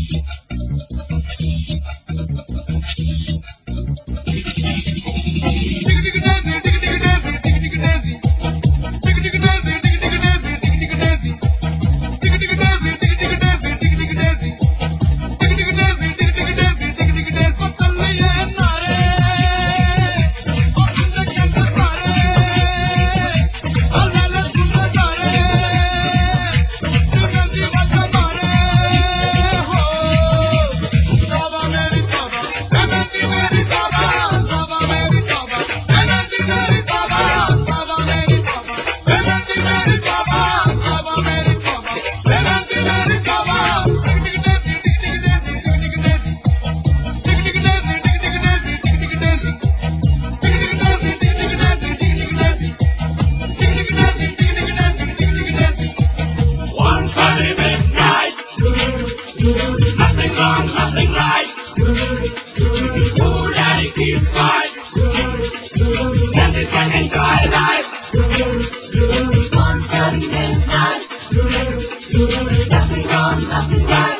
Nothing wrong, nothing right. Oh, daddy, keep quiet. And we can enjoy life. On Sunday midnight. Nothing wrong, nothing right.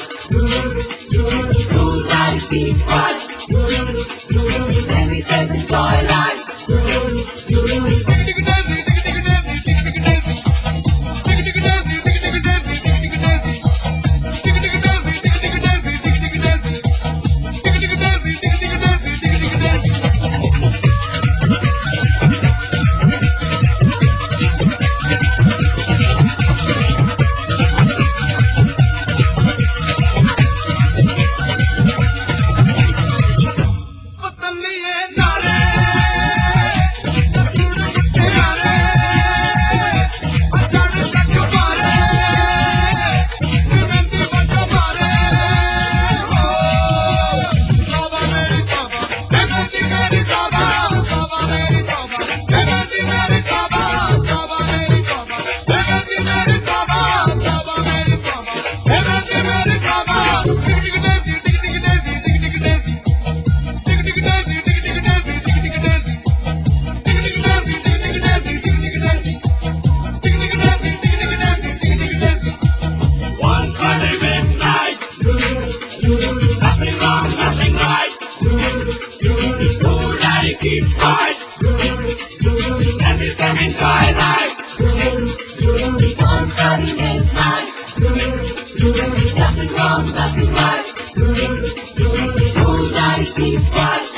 Oh, daddy, keep quiet. And we can enjoy life. Nothing wrong, nothing right. Oh, daddy, keep quiet. And we can enjoy life. On Sunday midnight. Nothing wrong, nothing right. Oh, daddy, keep quiet.